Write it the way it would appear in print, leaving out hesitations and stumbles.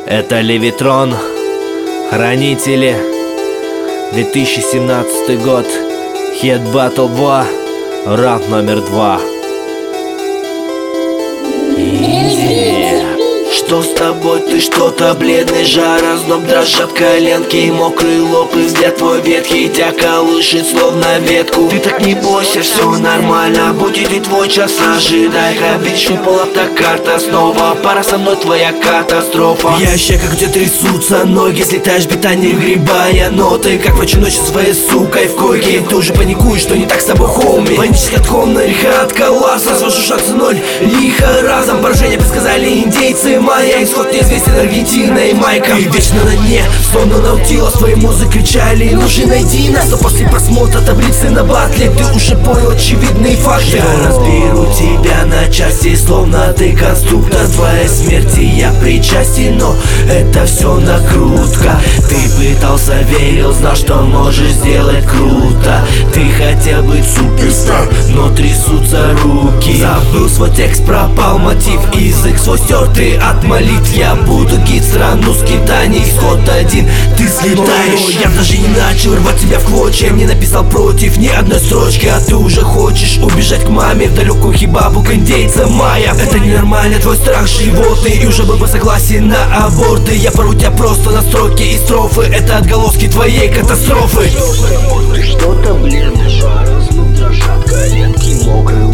Это Левитрон, Хранители, 2017 год, Хит Battle 2, раунд номер 2. Что с тобой? Ты что-то бледный, жар, разноб, дрожат коленки, мокрый лоб, и взгляд твой ветхий тебя колышет, словно ветку. Ты так не бойся, все нормально, будет и твой час, ожидай-ка. Видишь, упала та карта снова, пора со мной, твоя катастрофа. В ящиках, где трясутся ноги, слетаешь бита, не грибая ноты, как в ночь ночью своей сукой в койке. Ты уже паникуешь, что не так с тобой, хоуми. Панический отком, нареха от коллапса, свожу шансы ноль, лихо разом. Поражение предсказали индейцы майя, исход неизвестен, Аргентина и Майка. И вечно на дне, словно наутилус, твои музы кричали: ну же найди нас. Но после просмотра таблицы на батле ты уже понял очевидные факты. Я разберу тебя на части, словно ты конструктор твоей смерти. Я причастен, но это все накрутка. Ты пытался, верил, знал, что можешь сделать круто. Ты хотел быть суперстар, но трясутся руки. Забыл свой текст, пропал мотив, язык свой стертый от молитв. Я буду гид, страну скитаний, исход один, ты слетаешь. Я даже не начал рвать тебя в клочья, не написал против ни одной строчки, а ты уже хочешь убежать к маме в далекую хибабу к индейцам майя. Это ненормально, твой страх животный, и уже был бы согласен на аборты. Я пору тебя просто на строки и строфы, это отголоски твоей катастрофы. Ты что-то бледный, жар, разноб, дрожат коленки, мокрый